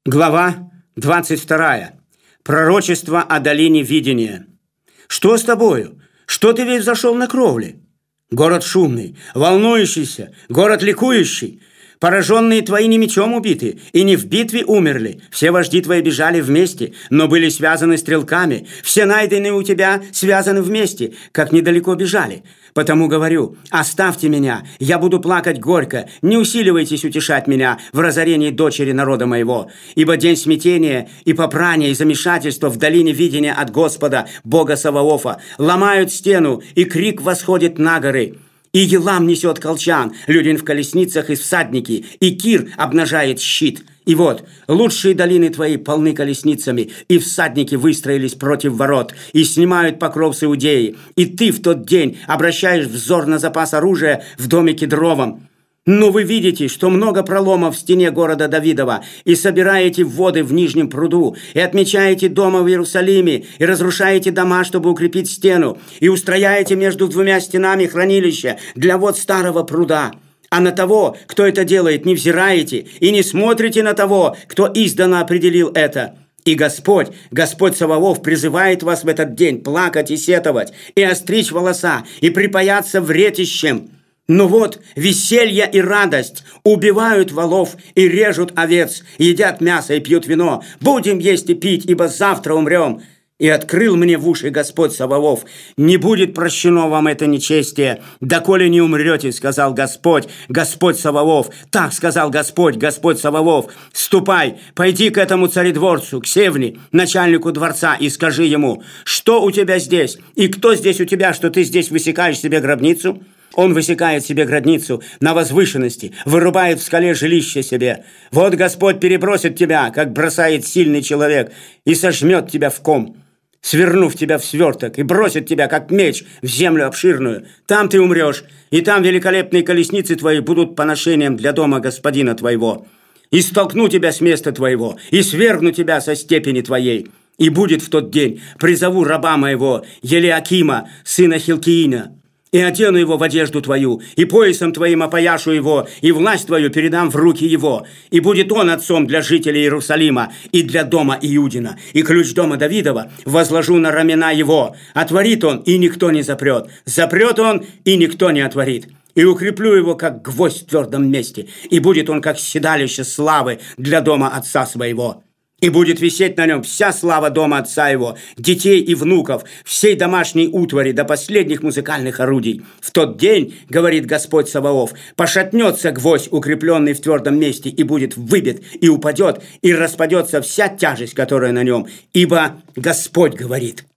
Глава 22. Пророчество о долине видения. Что с тобою? Что ты весь зашел на кровле? Город шумный, волнующийся, город ликующий. Пораженные твои не мечом убиты, и не в битве умерли. Все вожди твои бежали вместе, но были связаны стрелками. Все найденные у тебя связаны вместе, как недалеко бежали. Потому говорю, оставьте меня, я буду плакать горько. Не усиливайтесь утешать меня в разорении дочери народа моего. Ибо день смятения и попрания и замешательства в долине видения от Господа, Бога Саваофа. Ломают стену, и крик восходит на горы. И Елам несет колчан, Людин в колесницах и всадники, и Кир обнажает щит. И вот, лучшие долины твои полны колесницами, и всадники выстроились против ворот, и снимают покров с Иудеи. И ты в тот день обращаешь взор на запас оружия в доме Кедровом. Но вы видите, что много проломов в стене города Давидова, и собираете воды в Нижнем пруду, и отмечаете дома в Иерусалиме, и разрушаете дома, чтобы укрепить стену, и устрояете между двумя стенами хранилища для вод старого пруда. А на того, кто это делает, не взираете, и не смотрите на того, кто издавна определил это. И Господь Саваоф призывает вас в этот день плакать и сетовать, и остричь волоса, и припаяться вретищем. Но вот веселье и радость убивают волов и режут овец, едят мясо и пьют вино. Будем есть и пить, ибо завтра умрем. И открыл мне в уши Господь Саваоф: не будет прощено вам это нечестие, доколе не умрете, сказал Господь Саваоф. Так сказал Господь Саваоф: ступай, пойди к этому царедворцу, к Севне, начальнику дворца, и скажи ему: что у тебя здесь, и кто здесь у тебя, что ты здесь высекаешь себе гробницу? Он высекает себе гробницу на возвышенности, вырубает в скале жилище себе. Вот Господь перебросит тебя, как бросает сильный человек, и сожмет тебя в ком, свернув тебя в сверток, и бросит тебя, как меч, в землю обширную. Там ты умрешь, и там великолепные колесницы твои будут поношением для дома господина твоего. И столкну тебя с места твоего, и свергну тебя со степени твоей. И будет в тот день, призову раба моего, Елиакима, сына Хилкиина, и одену его в одежду твою, и поясом твоим опояшу его, и власть твою передам в руки его. И будет он отцом для жителей Иерусалима и для дома Иудина. И ключ дома Давидова возложу на рамена его. Отворит он, и никто не запрет. Запрет он, и никто не отворит. И укреплю его, как гвоздь в твердом месте. И будет он, как седалище славы для дома отца своего. И будет висеть на нем вся слава дома отца его, детей и внуков, всей домашней утвари до последних музыкальных орудий. В тот день, говорит Господь Саваоф, пошатнется гвоздь, укрепленный в твердом месте, и будет выбит, и упадет, и распадется вся тяжесть, которая на нем. Ибо Господь говорит: